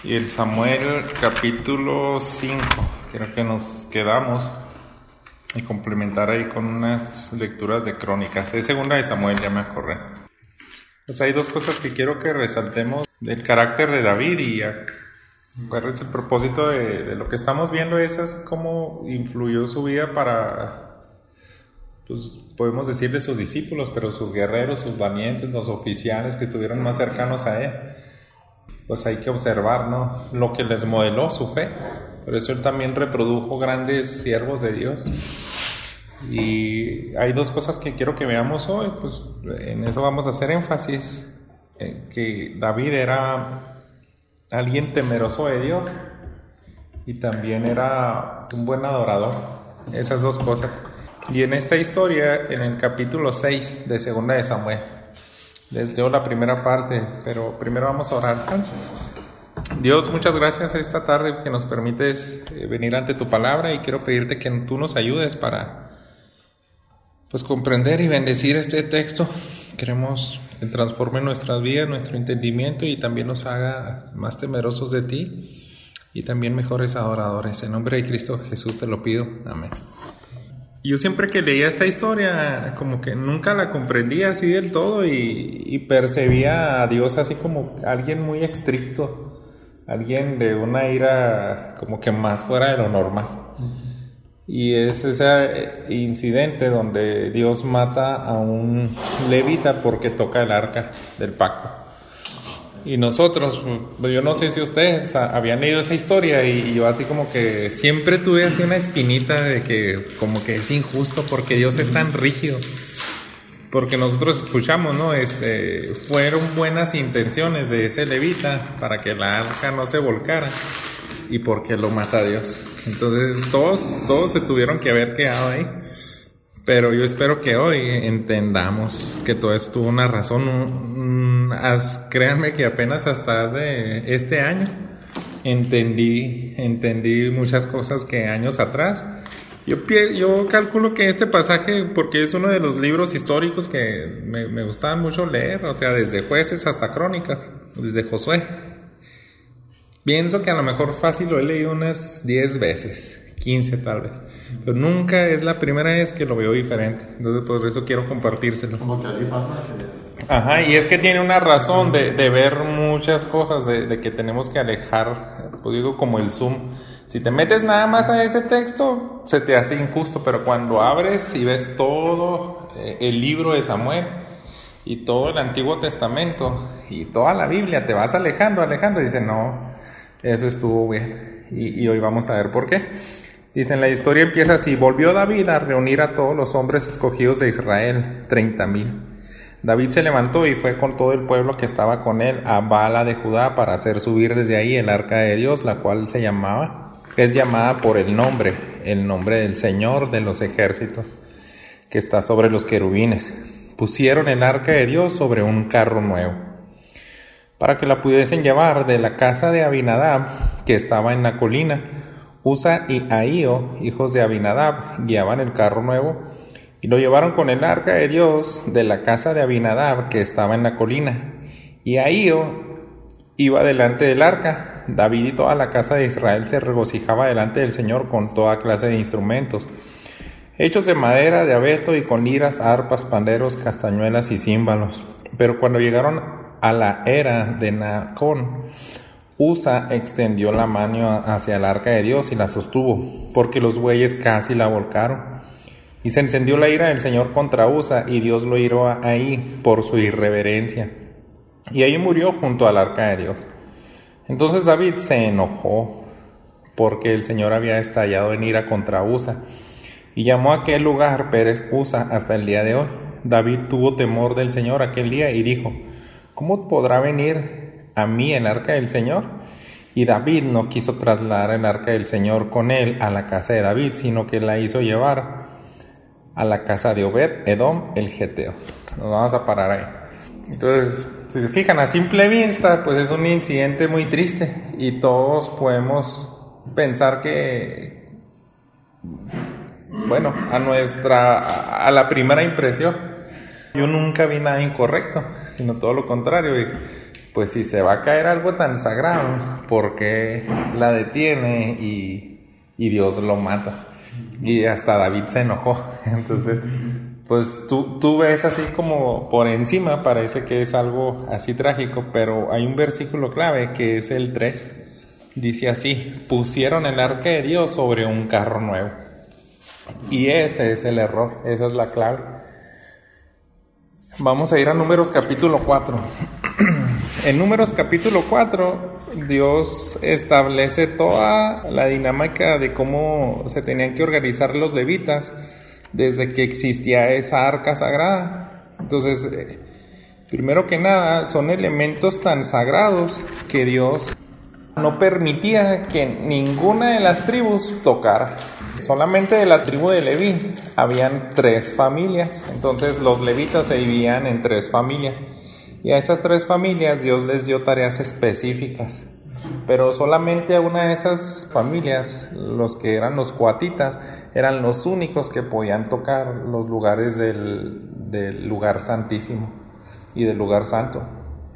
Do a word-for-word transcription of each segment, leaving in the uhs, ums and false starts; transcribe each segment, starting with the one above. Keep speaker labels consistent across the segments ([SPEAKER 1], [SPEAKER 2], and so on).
[SPEAKER 1] Y el Samuel capítulo cinco, creo que nos quedamos, y complementar ahí con unas lecturas de crónicas. Es segunda de Samuel, ya me acordé. Pues hay dos cosas que quiero que resaltemos del carácter de David, y acuérdense, el propósito de, de lo que estamos viendo es así cómo influyó su vida para, pues podemos decirle sus discípulos, pero sus guerreros, sus valientes, los oficiales que estuvieron más cercanos a él. Pues hay que observar, ¿no?, lo que les modeló su fe. Por eso él también reprodujo grandes siervos de Dios. Y hay dos cosas que quiero que veamos hoy, pues en eso vamos a hacer énfasis, eh, que David era alguien temeroso de Dios y también era un buen adorador. Esas dos cosas. Y en esta historia, en el capítulo seis de segunda de Samuel, les leo la primera parte, pero primero vamos a orar, ¿sabes? Dios, muchas gracias esta tarde que nos permites venir ante tu palabra, y quiero pedirte que tú nos ayudes para pues comprender y bendecir este texto. Queremos que transforme nuestras vidas, nuestro entendimiento, y también nos haga más temerosos de ti y también mejores adoradores. En nombre de Cristo Jesús te lo pido. Amén. Yo siempre que leía esta historia, como que nunca la comprendía así del todo, y, y percibía a Dios así como alguien muy estricto, alguien de una ira como que más fuera de lo normal. Y es ese incidente donde Dios mata a un levita porque toca el arca del pacto. Y nosotros, yo no sé si ustedes habían leído esa historia, y yo así como que siempre tuve así una espinita de que como que es injusto porque Dios es tan rígido. Porque nosotros escuchamos, ¿no? Este, fueron buenas intenciones de ese levita para que la arca no se volcara, y porque lo mata Dios. Entonces todos, todos se tuvieron que haber quedado ahí. Pero yo espero que hoy entendamos que todo esto tuvo una razón. As, créanme que apenas hasta hace este año entendí, entendí muchas cosas que años atrás. Yo, yo calculo que este pasaje, porque es uno de los libros históricos que me, me gustaban mucho leer, o sea, desde Jueces hasta Crónicas, desde Josué. Pienso que a lo mejor fácil lo he leído unas diez veces. quince tal vez, pero nunca es la primera vez que lo veo diferente. Entonces por eso quiero compartírselo.
[SPEAKER 2] Como que así pasa.
[SPEAKER 1] Ajá, y es que tiene una razón de, de ver muchas cosas, de, de que tenemos que alejar, pues digo, como el zoom. Si te metes nada más a ese texto, se te hace injusto, pero cuando abres y ves todo eh, el libro de Samuel y todo el Antiguo Testamento y toda la Biblia, te vas alejando, alejando, y dices, no, eso estuvo bien. Y, y hoy vamos a ver por qué. Dicen, la historia empieza así: volvió David a reunir a todos los hombres escogidos de Israel, treinta mil. David se levantó y fue con todo el pueblo que estaba con él a Baala de Judá para hacer subir desde ahí el arca de Dios, la cual se llamaba, es llamada por el nombre, el nombre del Señor de los ejércitos, que está sobre los querubines. Pusieron el arca de Dios sobre un carro nuevo, para que la pudiesen llevar de la casa de Abinadab, que estaba en la colina. Usa y Ahío, hijos de Abinadab, guiaban el carro nuevo, y lo llevaron con el arca de Dios de la casa de Abinadab, que estaba en la colina. Y Ahío iba delante del arca. David y toda la casa de Israel se regocijaba delante del Señor con toda clase de instrumentos, hechos de madera, de abeto, y con liras, arpas, panderos, castañuelas y címbalos. Pero cuando llegaron a la era de Nacón, Usa extendió la mano hacia el arca de Dios y la sostuvo, porque los bueyes casi la volcaron. Y se encendió la ira del Señor contra Usa, y Dios lo hirió ahí por su irreverencia. Y ahí murió junto al arca de Dios. Entonces David se enojó, porque el Señor había estallado en ira contra Usa, y llamó a aquel lugar Pérez Usa hasta el día de hoy. David tuvo temor del Señor aquel día y dijo, ¿cómo podrá venir a mí el arca del Señor? Y David no quiso trasladar el arca del Señor con él a la casa de David, sino que la hizo llevar a la casa de Obed Edom el Geteo. Nos vamos a parar ahí. Entonces, si se fijan, a simple vista, pues es un incidente muy triste, y todos podemos pensar que, bueno, a nuestra, a la primera impresión, yo nunca vi nada incorrecto, sino todo lo contrario. Y pues si se va a caer algo tan sagrado, ¿por qué la detiene y, y Dios lo mata? Y hasta David se enojó. Entonces, pues tú, tú ves así como por encima, parece que es algo así trágico, pero hay un versículo clave que es el tres. Dice así: pusieron el arca de Dios sobre un carro nuevo. Y ese es el error, esa es la clave. Vamos a ir a Números capítulo cuatro. En Números capítulo cuatro, Dios establece toda la dinámica de cómo se tenían que organizar los levitas desde que existía esa arca sagrada. Entonces, eh, primero que nada, son elementos tan sagrados que Dios no permitía que ninguna de las tribus tocara. Solamente de la tribu de Leví habían tres familias. Entonces los levitas se dividían en tres familias. Y a esas tres familias Dios les dio tareas específicas. Pero solamente a una de esas familias, los que eran los coatitas, eran los únicos que podían tocar los lugares del, del lugar santísimo y del lugar santo.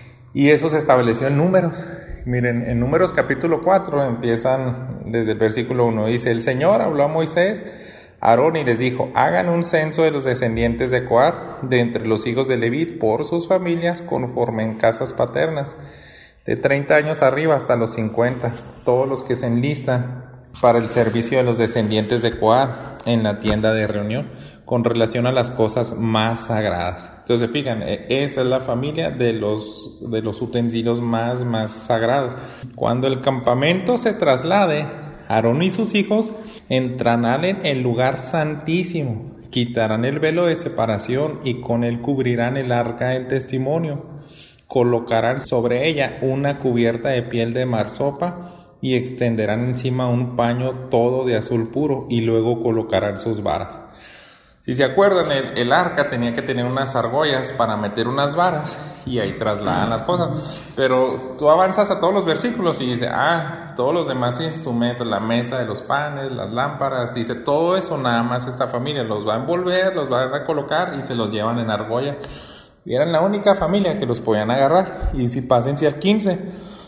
[SPEAKER 1] Y eso se estableció en Números. Miren, en Números capítulo cuatro empiezan desde el versículo uno. Dice: el Señor habló a Moisés, a Aarón, y les dijo: hagan un censo de los descendientes de Coat, de entre los hijos de Leví, por sus familias, conforme en casas paternas, de treinta años arriba hasta los cincuenta, todos los que se enlistan para el servicio de los descendientes de Coat en la tienda de reunión, con relación a las cosas más sagradas. Entonces, fijan, esta es la familia de los, de los utensilios más, más sagrados. Cuando el campamento se traslade, Aarón y sus hijos entrarán en el lugar santísimo, quitarán el velo de separación y con él cubrirán el arca del testimonio. Colocarán sobre ella una cubierta de piel de marsopa y extenderán encima un paño todo de azul puro, y luego colocarán sus varas. Si se acuerdan, el, el arca tenía que tener unas argollas para meter unas varas y ahí trasladan las cosas. Pero tú avanzas a todos los versículos y dice, ah, todos los demás instrumentos, la mesa de los panes, las lámparas, dice, todo eso nada más esta familia los va a envolver, los va a recolocar y se los llevan en argolla. Y eran la única familia que los podían agarrar. Y si pásense al quince,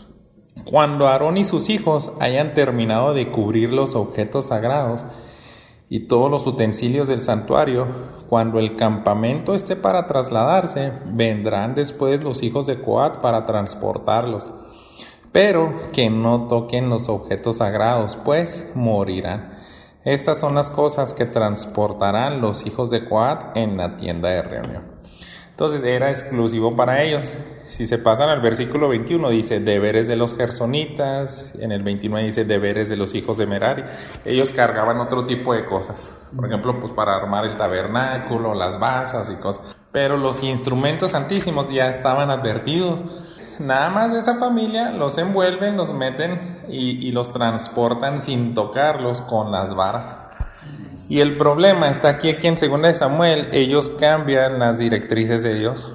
[SPEAKER 1] cuando Aarón y sus hijos hayan terminado de cubrir los objetos sagrados y todos los utensilios del santuario, cuando el campamento esté para trasladarse, vendrán después los hijos de Coat para transportarlos, pero que no toquen los objetos sagrados, pues morirán. Estas son las cosas que transportarán los hijos de Coat en la tienda de reunión. Entonces era exclusivo para ellos. Si se pasan al versículo veintiuno, dice deberes de los gersonitas. En el veintinueve dice deberes de los hijos de Merari. Ellos cargaban otro tipo de cosas. Por ejemplo, pues para armar el tabernáculo, las basas y cosas. Pero los instrumentos santísimos ya estaban advertidos. Nada más esa familia los envuelven, los meten y, y los transportan sin tocarlos con las varas. Y el problema está aquí, aquí en segunda de Samuel, ellos cambian las directrices de Dios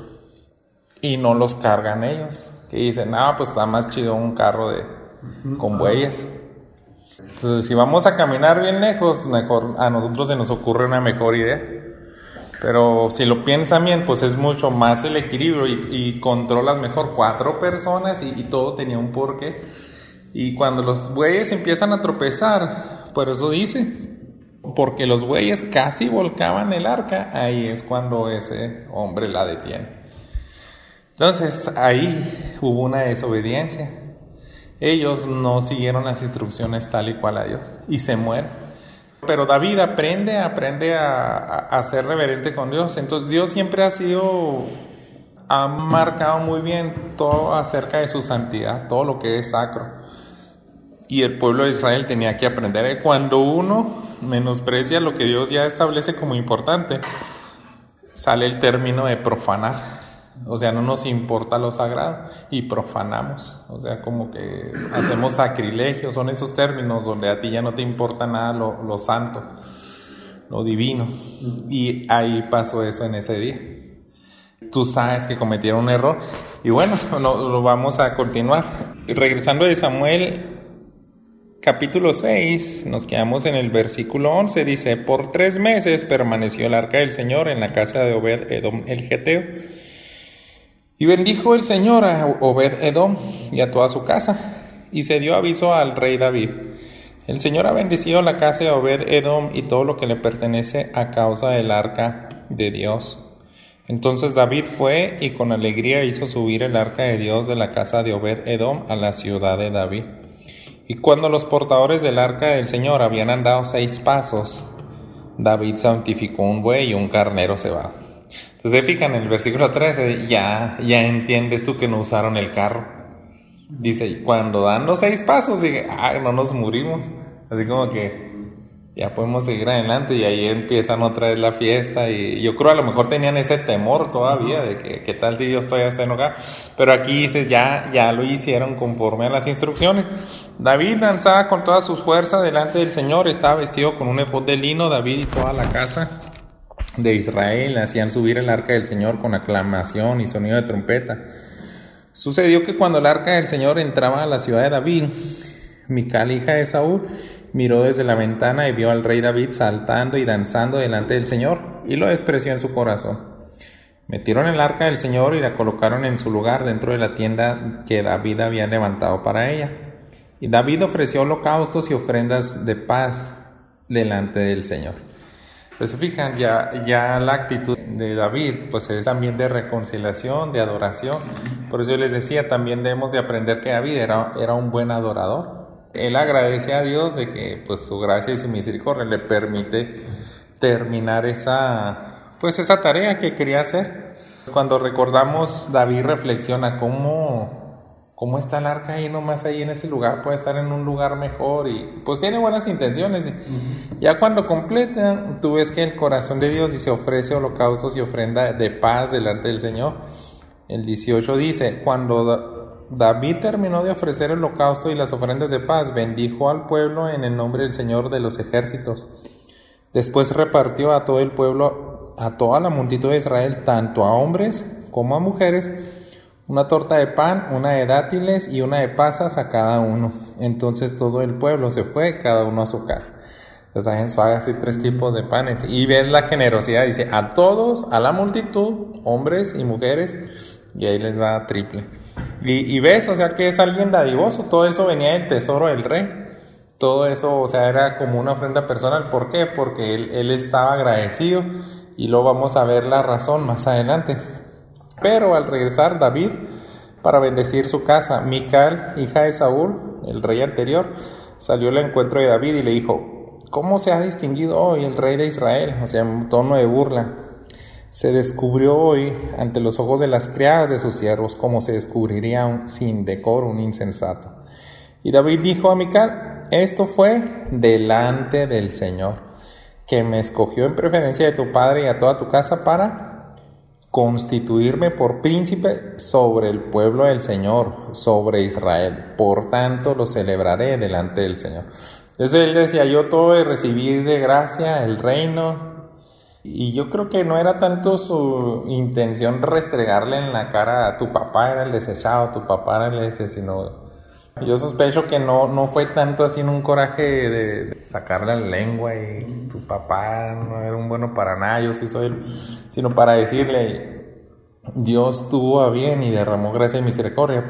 [SPEAKER 1] y no los cargan ellos. Y dicen, no, pues está más chido un carro de con bueyes. Entonces, si vamos a caminar bien lejos, mejor a nosotros se nos ocurre una mejor idea. Pero si lo piensan bien, pues es mucho más el equilibrio y, y controlas mejor cuatro personas y, y todo tenía un porqué. Y cuando los bueyes empiezan a tropezar, por eso dice... porque los bueyes casi volcaban el arca, ahí es cuando ese hombre la detiene. Entonces ahí hubo una desobediencia. Ellos no siguieron las instrucciones tal y cual a Dios y se mueren. Pero David aprende, aprende a, a, a ser reverente con Dios. Entonces Dios siempre ha sido, ha marcado muy bien todo acerca de su santidad, todo lo que es sacro. Y el pueblo de Israel tenía que aprender. Cuando uno menosprecia lo que Dios ya establece como importante, sale el término de profanar. O sea, no nos importa lo sagrado y profanamos. O sea, como que hacemos sacrilegio. Son esos términos donde a ti ya no te importa nada lo, lo santo, lo divino. Y ahí pasó eso en ese día. Tú sabes que cometieron un error. Y bueno, lo, lo vamos a continuar. Regresando de Samuel capítulo seis, nos quedamos en el versículo once, dice, por tres meses permaneció el arca del Señor en la casa de Obed Edom el Geteo. Y bendijo el Señor a Obed-Edom y a toda su casa, y se dio aviso al rey David: el Señor ha bendecido la casa de Obed-Edom y todo lo que le pertenece a causa del arca de Dios. Entonces David fue y con alegría hizo subir el arca de Dios de la casa de Obed-Edom a la ciudad de David. Y cuando los portadores del arca del Señor habían andado seis pasos, David santificó un buey y un carnero cebado. Entonces, fijan en el versículo trece, ya, ya entiendes tú que no usaron el carro. Dice, y cuando dan los seis pasos, dije, ah, no nos murimos. Así como que ya podemos seguir adelante, y ahí empiezan otra vez la fiesta. Y yo creo a lo mejor tenían ese temor todavía de que qué tal si Dios todavía está enojado. Pero aquí dices, ya, ya lo hicieron conforme a las instrucciones. David danzaba con toda su fuerza delante del Señor, estaba vestido con un efod de lino. David y toda la casa de Israel hacían subir el arca del Señor con aclamación y sonido de trompeta. Sucedió que cuando el arca del Señor entraba a la ciudad de David, Mical, hija de Saúl, miró desde la ventana y vio al rey David saltando y danzando delante del Señor, y lo despreció en su corazón. Metieron el arca del Señor y la colocaron en su lugar dentro de la tienda que David había levantado para ella. Y David ofreció holocaustos y ofrendas de paz delante del Señor. Pues se fijan, ya, ya la actitud de David pues es también de reconciliación, de adoración. Por eso yo les decía, también debemos de aprender que David era, era un buen adorador. Él agradece a Dios de que pues su gracia y su misericordia le permite terminar esa, pues esa tarea que quería hacer. Cuando recordamos, David reflexiona cómo... ¿Cómo está el arca ahí nomás ahí en ese lugar? Puede estar en un lugar mejor y pues tiene buenas intenciones. Uh-huh. Ya cuando completa, tú ves que el corazón de Dios dice, ofrece holocaustos y ofrenda de paz delante del Señor. El dieciocho dice, cuando David terminó de ofrecer el holocausto y las ofrendas de paz, bendijo al pueblo en el nombre del Señor de los ejércitos. Después repartió a todo el pueblo, a toda la multitud de Israel, tanto a hombres como a mujeres, una torta de pan, una de dátiles y una de pasas a cada uno. Entonces todo el pueblo se fue, cada uno a su casa. Está en suave, así tres tipos de panes. Y ves la generosidad, dice, a todos, a la multitud, hombres y mujeres, y ahí les va triple. Y, y ves, o sea, que es alguien dadivoso. Todo eso venía del tesoro del rey. Todo eso, o sea, era como una ofrenda personal. ¿Por qué? Porque él, él estaba agradecido, y luego vamos a ver la razón más adelante. Pero al regresar David para bendecir su casa, Mical, hija de Saúl, el rey anterior, salió al encuentro de David y le dijo, ¿cómo se ha distinguido hoy el rey de Israel? O sea, en tono de burla. Se descubrió hoy ante los ojos de las criadas de sus siervos, como se descubriría un, sin decoro un insensato. Y David dijo a Mical, esto fue delante del Señor, que me escogió en preferencia de tu padre y a toda tu casa para constituirme por príncipe sobre el pueblo del Señor, sobre Israel. Por tanto, lo celebraré delante del Señor. Entonces él decía, yo todo recibí de gracia el reino. Y yo creo que no era tanto su intención restregarle en la cara a tu papá era el desechado, tu papá era el este, sino... Yo sospecho que no, no fue tanto así en un coraje de, de sacarle la lengua y tu papá no era un bueno para nada, yo sí soy el, sino para decirle, Dios tuvo a bien y derramó gracia y misericordia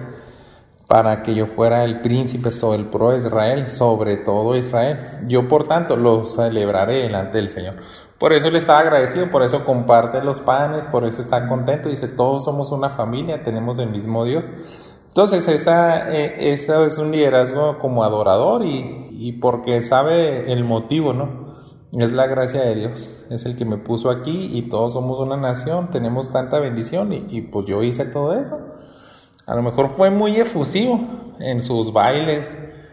[SPEAKER 1] para que yo fuera el príncipe sobre el pueblo de Israel, sobre todo Israel. Yo por tanto lo celebraré delante del Señor. Por eso él está agradecido, por eso comparte los panes, por eso está contento, dice, todos somos una familia, tenemos el mismo Dios. Entonces, esa, eh, esa es un liderazgo como adorador y, y porque sabe el motivo, ¿no? Es la gracia de Dios, es el que me puso aquí y todos somos una nación, tenemos tanta bendición y, y pues yo hice todo eso. A lo mejor fue muy efusivo en sus bailes.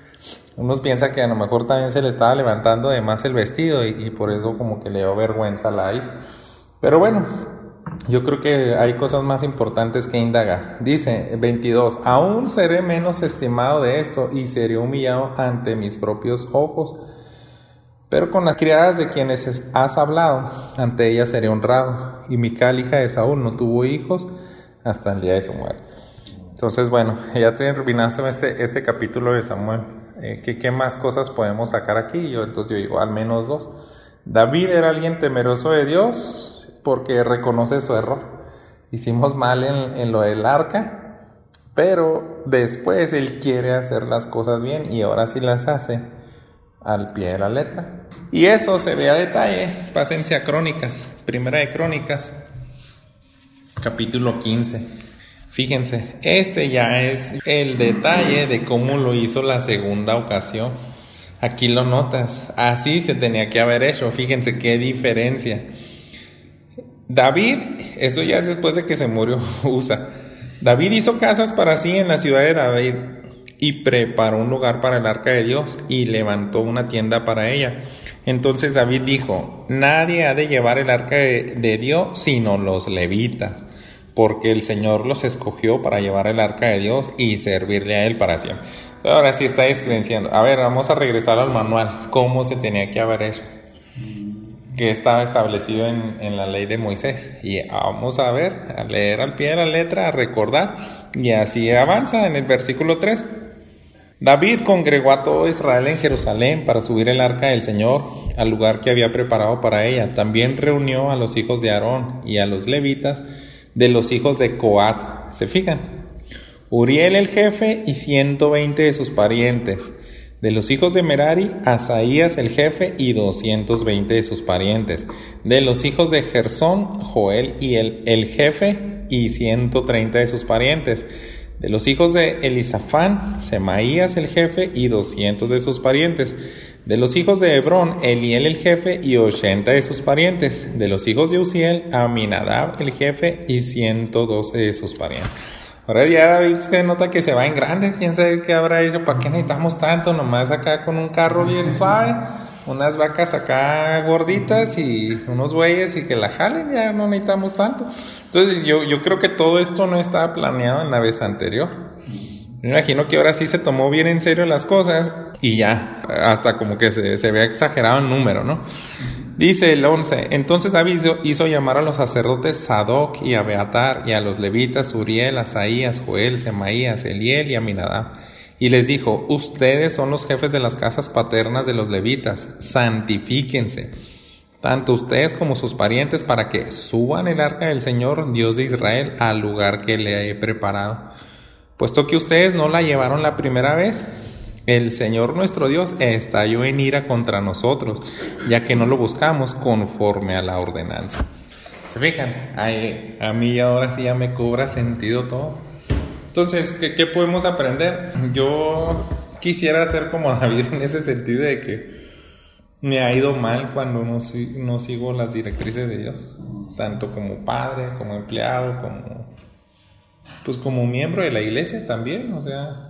[SPEAKER 1] Unos piensan que a lo mejor también se le estaba levantando de más el vestido y, y por eso como que le dio vergüenza a la hija. Pero bueno, yo creo que hay cosas más importantes que indagar. Dice veintidós, aún seré menos estimado de esto y seré humillado ante mis propios ojos. Pero con las criadas de quienes has hablado, ante ellas seré honrado. Y Mical, hija de Saúl, no tuvo hijos hasta el día de su muerte. Entonces, bueno, ya terminamos este, este capítulo de Samuel. Eh, ¿qué, ¿Qué más cosas podemos sacar aquí? Yo, entonces yo digo, al menos dos. David era alguien temeroso de Dios porque reconoce su error. hicimos mal en, en lo del arca, pero después Él quiere hacer las cosas bien y ahora sí las hace al pie de la letra. Y eso se ve a detalle. Pásense a Crónicas, Primera de Crónicas, capítulo quince. Fíjense, este ya es el detalle de cómo lo hizo la segunda ocasión. Aquí lo notas, así se tenía que haber hecho. Fíjense qué diferencia. David, esto ya es después de que se murió Usa. David hizo casas para sí en la ciudad de David y preparó un lugar para el arca de Dios y levantó una tienda para ella. Entonces David dijo: nadie ha de llevar el arca de, de Dios sino los levitas, porque el Señor los escogió para llevar el arca de Dios y servirle a Él para siempre. Ahora sí está descrenciando. A ver, vamos a regresar al manual. ¿Cómo se tenía que haber hecho? Que estaba establecido en, en la ley de Moisés. Y vamos a ver, a leer al pie de la letra, a recordar. Y así avanza en el versículo tres. David congregó a todo Israel en Jerusalén para subir el arca del Señor al lugar que había preparado para ella. También reunió a los hijos de Aarón y a los levitas de los hijos de Coat. ¿Se fijan? Uriel el jefe y ciento veinte de sus parientes. De los hijos de Merari, Asaías el jefe y doscientos veinte de sus parientes. De los hijos de Gersón, Joel y el, el jefe y ciento treinta de sus parientes. De los hijos de Elisafán, Semaías el jefe y doscientos de sus parientes. De los hijos de Hebrón, Eliel el jefe y ochenta de sus parientes. De los hijos de Uziel, Aminadab el jefe y ciento doce de sus parientes. Ahora ya David se nota que se va en grande. ¿Quién sabe qué habrá hecho? ¿Para qué necesitamos tanto? Nomás acá con un carro bien suave, unas vacas acá gorditas y unos bueyes y que la jalen. Ya no necesitamos tanto. Entonces yo, yo creo que todo esto no estaba planeado en la vez anterior. Me imagino que ahora sí se tomó bien en serio las cosas y ya, hasta como que se, se ve exagerado el número, ¿no? Dice el once, entonces David hizo llamar a los sacerdotes Sadoc y Abiatar y a los levitas Uriel, Asaías, Joel, Semaías, Eliel y Aminadab. Y les dijo: ustedes son los jefes de las casas paternas de los levitas, santifíquense, tanto ustedes como sus parientes, para que suban el arca del Señor, Dios de Israel, al lugar que le he preparado. Puesto que ustedes no la llevaron la primera vez, el Señor nuestro Dios estalló en ira contra nosotros, ya que no lo buscamos conforme a la ordenanza. ¿Se fijan? Ay, a mí ahora sí ya me cobra sentido todo. Entonces, ¿qué, qué podemos aprender? Yo quisiera ser como David en ese sentido de que me ha ido mal cuando no, no sigo las directrices de Dios, tanto como padre, como empleado, como pues como miembro de la iglesia también, o sea.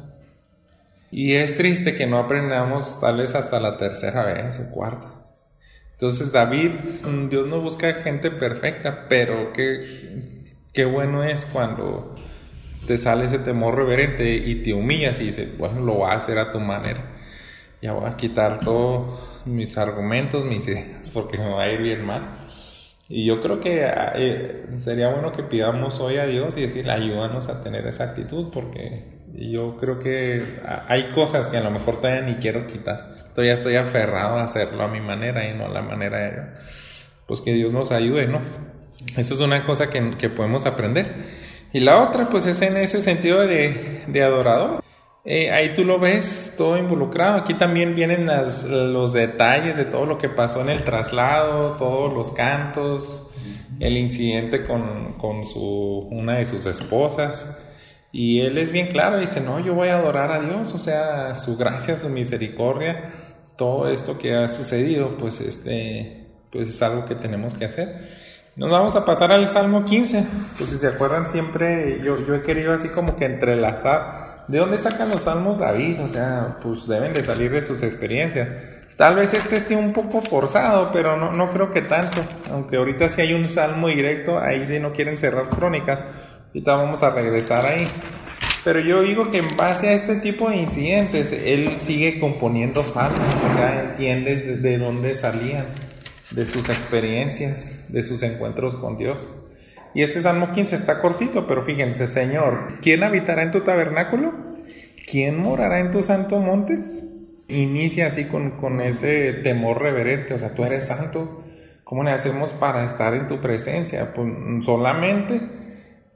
[SPEAKER 1] Y es triste que no aprendamos tal vez hasta la tercera vez o cuarta. Entonces David, Dios no busca gente perfecta, pero qué, qué bueno es cuando te sale ese temor reverente y te humillas y dices, bueno, lo voy a hacer a tu manera. Ya voy a quitar todos mis argumentos, mis ideas, porque me va a ir bien mal. Y yo creo que eh, sería bueno que pidamos hoy a Dios y decirle, ayúdanos a tener esa actitud, porque yo creo que hay cosas que a lo mejor todavía ni quiero quitar. Todavía estoy aferrado a hacerlo a mi manera y no a la manera de Dios. Pues que Dios nos ayude, ¿no? Eso es una cosa que, que podemos aprender. Y la otra, pues es en ese sentido de, de adorador. Eh, ahí tú lo ves todo involucrado. Aquí también vienen las, los detalles de todo lo que pasó en el traslado, todos los cantos, el incidente con, con su, una de sus esposas. Y él es bien claro, dice, no, yo voy a adorar a Dios, o sea, su gracia, su misericordia, todo esto que ha sucedido, pues, este, pues es algo que tenemos que hacer. Nos vamos a pasar al Salmo quince. Pues si se acuerdan, siempre yo, yo he querido así como que entrelazar. ¿De dónde sacan los salmos David? O sea, pues deben de salir de sus experiencias. Tal vez este esté un poco forzado, pero no, no creo que tanto. Aunque ahorita sí hay un salmo directo, ahí sí no quieren cerrar crónicas. Ahorita vamos a regresar ahí. Pero yo digo que en base a este tipo de incidentes, él sigue componiendo salmos. O sea, entiendes de, de dónde salían, de sus experiencias, de sus encuentros con Dios. Y este Salmo quince está cortito, pero fíjense, Señor, ¿quién habitará en tu tabernáculo? ¿Quién morará en tu santo monte? Inicia así con, con ese temor reverente, o sea, tú eres santo, ¿cómo le hacemos para estar en tu presencia? Pues solamente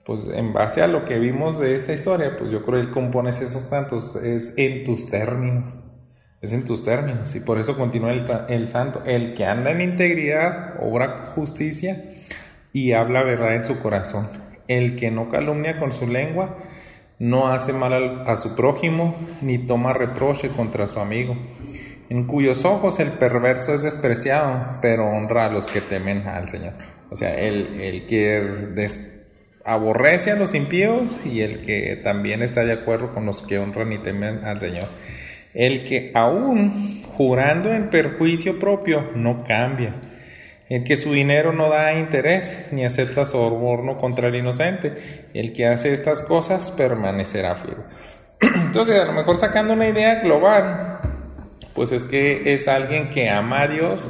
[SPEAKER 1] pues en base a lo que vimos de esta historia, pues yo creo que él compone esos cantos, es en tus términos, es en tus términos, y por eso continúa el, el santo, el que anda en integridad, obra justicia y habla verdad en su corazón, el que no calumnia con su lengua, no hace mal al, a su prójimo, ni toma reproche contra su amigo, en cuyos ojos el perverso es despreciado, pero honra a los que temen al Señor. O sea, el, el que des, aborrece a los impíos y el que también está de acuerdo con los que honran y temen al Señor. El que aún jurando en perjuicio propio no cambia. El que su dinero no da interés ni acepta soborno contra el inocente. El que hace estas cosas permanecerá firme. Entonces, a lo mejor sacando una idea global, pues es que es alguien que ama a Dios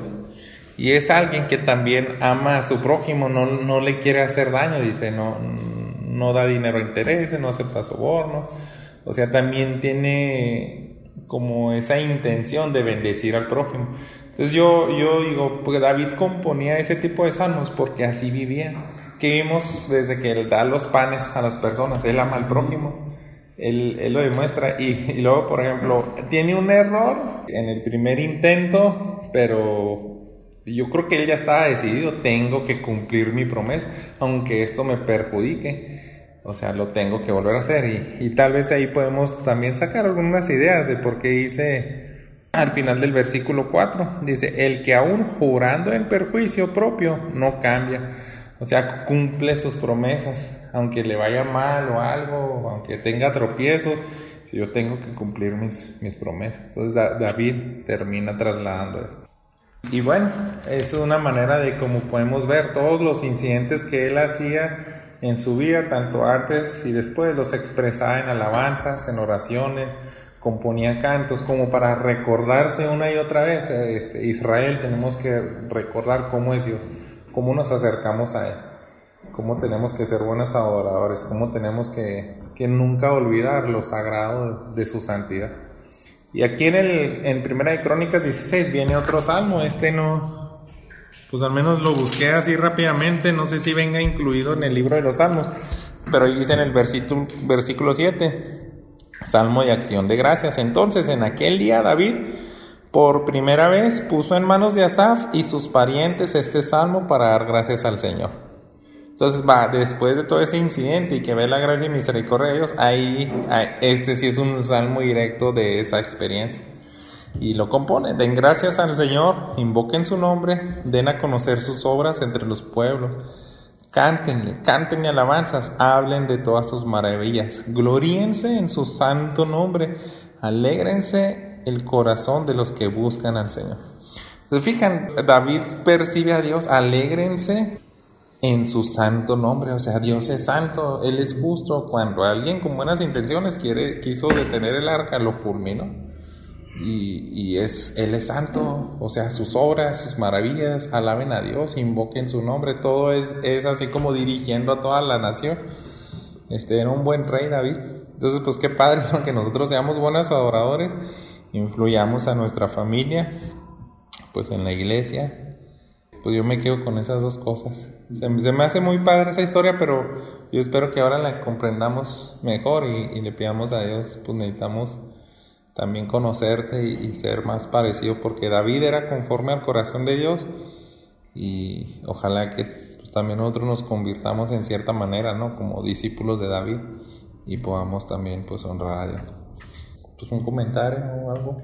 [SPEAKER 1] y es alguien que también ama a su prójimo, no, no le quiere hacer daño, dice, no, no da dinero a intereses, no acepta soborno, o sea, también tiene como esa intención de bendecir al prójimo. Entonces yo, yo digo, pues David componía ese tipo de salmos porque así vivía, que vimos desde que él da los panes a las personas, él ama al prójimo. Él, él lo demuestra y, y luego, por ejemplo, tiene un error en el primer intento, pero yo creo que él ya estaba decidido, tengo que cumplir mi promesa, aunque esto me perjudique, o sea, lo tengo que volver a hacer y, y tal vez ahí podemos también sacar algunas ideas de por qué dice al final del versículo cuatro, dice, el que aún jurando en perjuicio propio no cambia. O sea, cumple sus promesas, aunque le vaya mal o algo, aunque tenga tropiezos, si yo tengo que cumplir mis, mis promesas. Entonces da, David termina trasladando eso. Y bueno, es una manera de cómo podemos ver todos los incidentes que él hacía en su vida, tanto antes y después, los expresaba en alabanzas, en oraciones, componía cantos como para recordarse una y otra vez. Este, Israel, tenemos que recordar cómo es Dios, cómo nos acercamos a Él, cómo tenemos que ser buenos adoradores, cómo tenemos que, que nunca olvidar lo sagrado de, de su santidad. Y aquí en, el, en Primera de Crónicas dieciséis viene otro salmo, este no, pues al menos lo busqué así rápidamente, no sé si venga incluido en el libro de los salmos, pero ahí dice en el versículo, versículo siete, salmo de acción de gracias. Entonces en aquel día David por primera vez puso en manos de Asaf y sus parientes este salmo para dar gracias al Señor. Entonces va, después de todo ese incidente y que ve la gracia y misericordia de Dios, ahí, ahí este sí es un salmo directo de esa experiencia. Y lo compone, den gracias al Señor, invoquen su nombre, den a conocer sus obras entre los pueblos. Cántenle, cántenle alabanzas, hablen de todas sus maravillas, gloríense en su santo nombre, alégrense el corazón de los que buscan al Señor. ¿Se fijan? David percibe a Dios, alégrense en su santo nombre, o sea, Dios es santo, Él es justo. Cuando alguien con buenas intenciones quiere, quiso detener el arca, lo fulminó. Y, y es, Él es santo, o sea, sus obras, sus maravillas, alaben a Dios, invoquen su nombre, todo es, es así como dirigiendo a toda la nación. Este era un buen rey David. Entonces, pues qué padre, ¿no? Que nosotros seamos buenos adoradores, influyamos a nuestra familia, pues en la iglesia. Pues yo me quedo con esas dos cosas. Se, se me hace muy padre esa historia, pero yo espero que ahora la comprendamos mejor y, y le pidamos a Dios, pues necesitamos también conocerte y, y ser más parecido, porque David era conforme al corazón de Dios y ojalá que pues, también nosotros nos convirtamos en cierta manera, ¿no? Como discípulos de David y podamos también pues honrar a Dios. Pues un comentario o algo.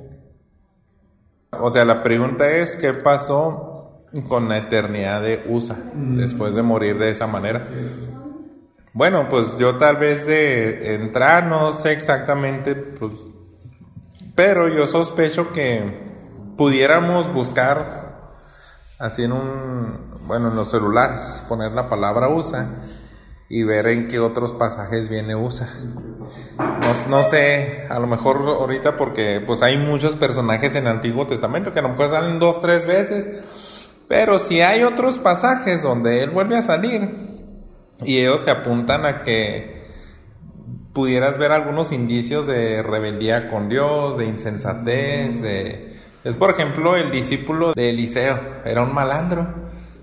[SPEAKER 1] O sea, la pregunta es, ¿qué pasó con la eternidad de Usa mm. después de morir de esa manera? Bueno, pues yo tal vez de entrar, no sé exactamente, pues, pero yo sospecho que pudiéramos buscar así en un, bueno, en los celulares, poner la palabra Usa y ver en qué otros pasajes viene Usa. No, no sé, a lo mejor ahorita porque pues hay muchos personajes en el Antiguo Testamento que a lo mejor salen dos, tres veces, pero si hay otros pasajes donde él vuelve a salir y ellos te apuntan a que pudieras ver algunos indicios de rebeldía con Dios, de insensatez, de... es por ejemplo el discípulo de Eliseo, era un malandro,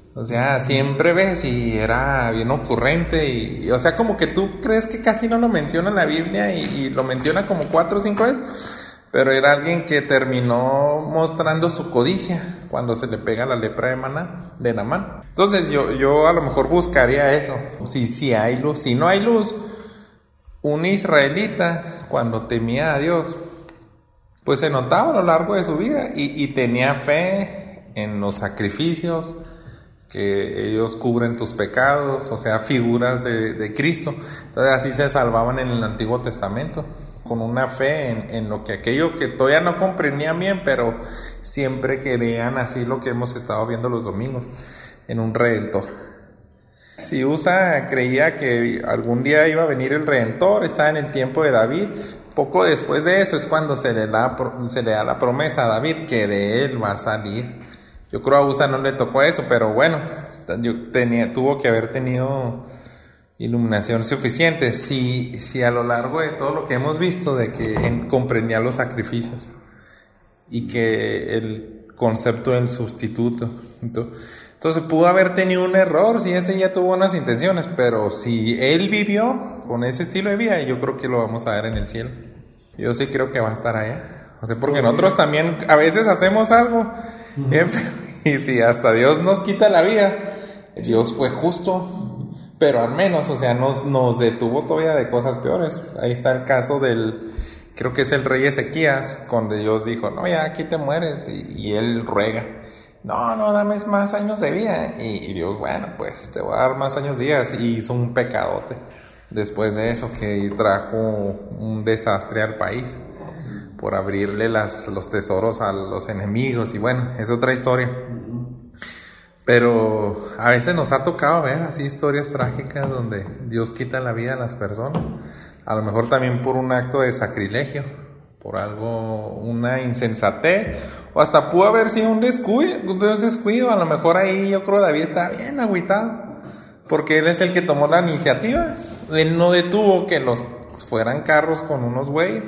[SPEAKER 1] O sea, siempre ves y era bien ocurrente y, y, o sea, como que tú crees que casi no lo menciona en la Biblia y, y lo menciona como cuatro o cinco veces, pero era alguien que terminó mostrando su codicia cuando se le pega la lepra de Maná, de Naamán. Entonces yo, yo a lo mejor buscaría eso, si, si hay luz, si no hay luz, un israelita cuando temía a Dios, pues se notaba a lo largo de su vida y, y tenía fe en los sacrificios, que ellos cubren tus pecados, o sea, figuras de, de Cristo. Entonces así se salvaban en el Antiguo Testamento, con una fe en, en lo que aquello que todavía no comprendían bien, pero siempre querían así lo que hemos estado viendo los domingos, en un Redentor. Si Usa creía que algún día iba a venir el Redentor, estaba en el tiempo de David. Poco después de eso es cuando se le da, se le da la promesa a David que de él va a salir. Yo creo a Usa no le tocó eso, pero bueno, yo tenía, tuvo que haber tenido iluminación suficiente. Si, si a lo largo de todo lo que hemos visto, de que en, comprendía los sacrificios y que el concepto del sustituto. Entonces, entonces pudo haber tenido un error si ese ya tuvo buenas intenciones, pero si él vivió con ese estilo de vida, yo creo que lo vamos a ver en el cielo. Yo sí creo que va a estar allá. O sea, porque nosotros también a veces hacemos algo y si hasta Dios nos quita la vida, Dios fue justo, pero al menos, o sea, nos, nos detuvo todavía de cosas peores. Ahí está el caso del, creo que es el rey Ezequías, cuando Dios dijo, no, ya aquí te mueres, y, y él ruega, no, no, dame más años de vida, y, y Dios, bueno, pues te voy a dar más años de vida, y hizo un pecadote después de eso, que trajo un desastre al país por abrirle las, los tesoros a los enemigos, y bueno, es otra historia. Pero a veces nos ha tocado ver así historias trágicas donde Dios quita la vida a las personas, a lo mejor también por un acto de sacrilegio, por algo, una insensatez, o hasta pudo haber sido un descuido, un descuido. A lo mejor ahí yo creo que David está bien agüitado, porque él es el que tomó la iniciativa. Él no detuvo que los fueran carros con unos güeyes,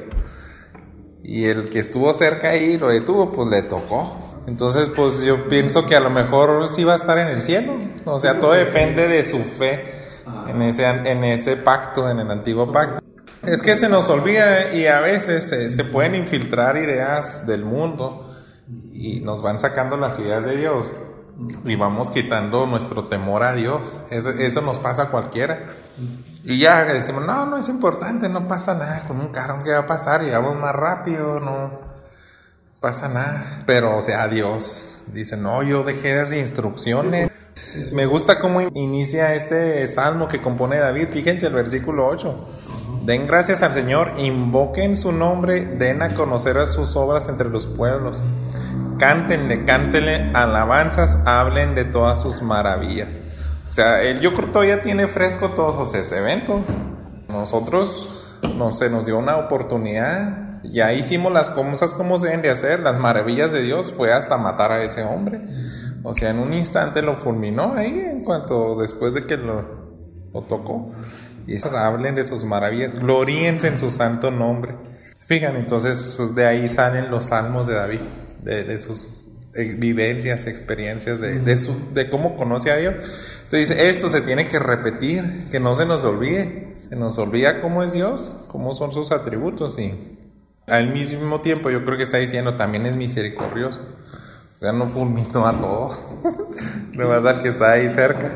[SPEAKER 1] y el que estuvo cerca ahí lo detuvo, pues le tocó. Entonces, pues yo pienso que a lo mejor sí va a estar en el cielo. O sea, todo depende de su fe en ese, en ese pacto, en el antiguo pacto. Es que se nos olvida y a veces se, se pueden infiltrar ideas del mundo y nos van sacando las ideas de Dios y vamos quitando nuestro temor a Dios. Eso, eso nos pasa a cualquiera. Y ya decimos, no, no es importante, no pasa nada con un carro, ¿qué va a pasar? Y vamos más rápido, no pasa nada. Pero, o sea, Dios dice, no, yo dejé esas instrucciones. Me gusta cómo inicia este salmo que compone David. Fíjense el versículo ocho. Den gracias al Señor, invoquen su nombre, den a conocer a sus obras entre los pueblos. Cántenle, cántenle alabanzas, hablen de todas sus maravillas. O sea, él yo creo que todavía tiene fresco todos esos eventos. Nosotros no, se nos dio una oportunidad, ya hicimos las cosas como se deben de hacer. Las maravillas de Dios fue hasta matar a ese hombre. O sea, en un instante lo fulminó ahí, en cuanto después de que lo, lo tocó. Y esas hablen de sus maravillas, gloríense en su santo nombre. Fijan, entonces de ahí salen los salmos de David, de, de sus vivencias, experiencias, de, de, su, de cómo conoce a Dios. Entonces dice, esto se tiene que repetir, que no se nos olvide, se nos olvida cómo es Dios, cómo son sus atributos, y al mismo tiempo yo creo que está diciendo, también es misericordioso. O sea, no fulminó a todos, le vas al que está ahí cerca.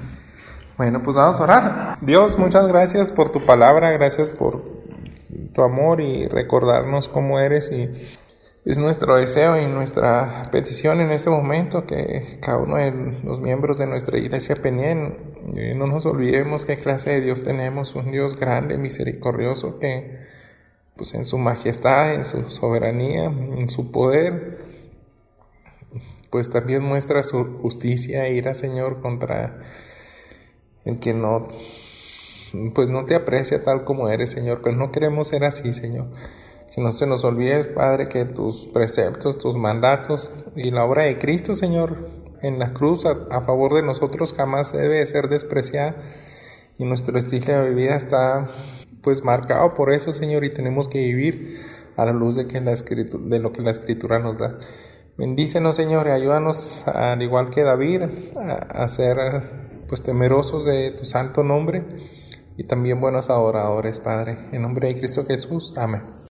[SPEAKER 1] Bueno, pues vamos a orar. Dios, muchas gracias por tu palabra, gracias por tu amor y recordarnos cómo eres, y es nuestro deseo y nuestra petición en este momento que cada uno de los miembros de nuestra iglesia Peniel no nos olvidemos qué clase de Dios tenemos, un Dios grande, misericordioso, que pues en su majestad, en su soberanía, en su poder, pues también muestra su justicia e ira, Señor, contra el que no, pues no te aprecia tal como eres, Señor, pero no queremos ser así, Señor. Que no se nos olvide, Padre, que tus preceptos, tus mandatos y la obra de Cristo, Señor, en la cruz a, a favor de nosotros jamás debe ser despreciada, y nuestro estilo de vida está pues marcado por eso, Señor, y tenemos que vivir a la luz de, que la escritura, de lo que la Escritura nos da. Bendícenos, Señor, y ayúdanos, al igual que David, a, a ser pues temerosos de tu santo nombre y también buenos adoradores, Padre. En nombre de Cristo Jesús. Amén.